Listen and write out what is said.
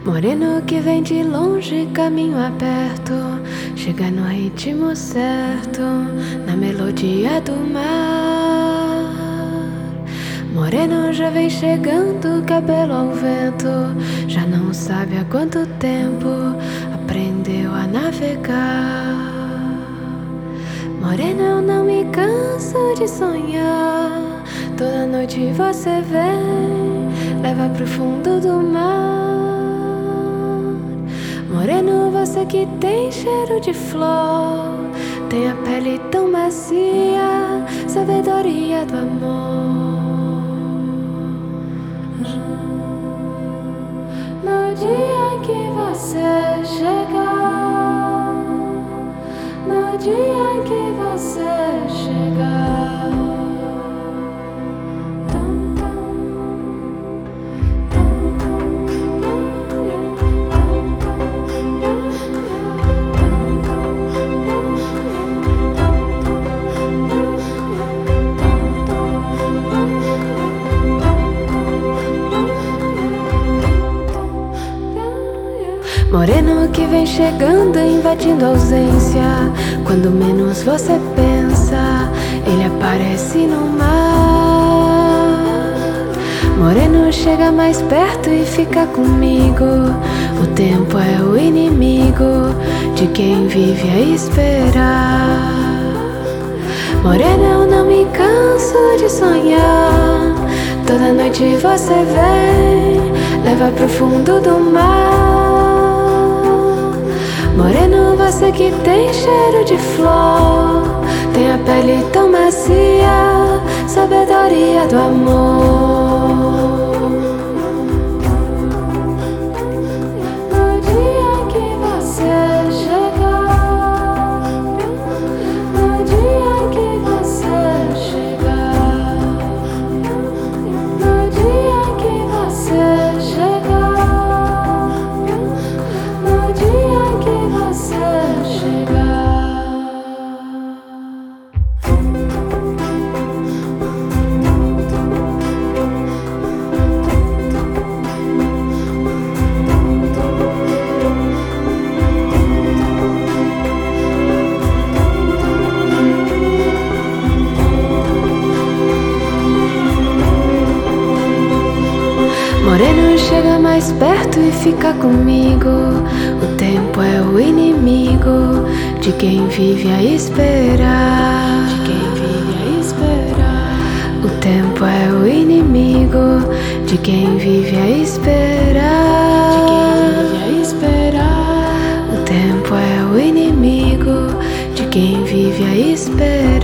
Moreno que vem de longe, caminho aberto, chega no ritmo certo, na melodia do mar. Moreno já vem chegando, cabelo ao vento, já não sabe há quanto tempo aprendeu a navegar. Moreno, eu não me canso de sonhar, toda noite você vem, leva pro fundo do mar. Moreno, você que tem cheiro de flor, tem a pele tão macia, sabedoria do amor. No dia que você chegar, no dia que você chegar, moreno que vem chegando, invadindo a ausência, quando menos você pensa, ele aparece no mar. Moreno, chega mais perto e fica comigo, o tempo é o inimigo de quem vive a esperar. Moreno, eu não me canso de sonhar, toda noite você vem, leva pro fundo do mar. Moreno, você que tem cheiro de flor, tem a pele tão macia, sabedoria do amor. No dia que você chegar, no dia que você chegar, no dia que você chegar, no dia que você chegar. Moreno, chega mais perto e fica comigo, o tempo é o inimigo de quem vive a esperar. De quem vive a esperar. O tempo é o inimigo de quem vive a esperar. De quem vive a esperar. O tempo é o inimigo de quem vive a esperar.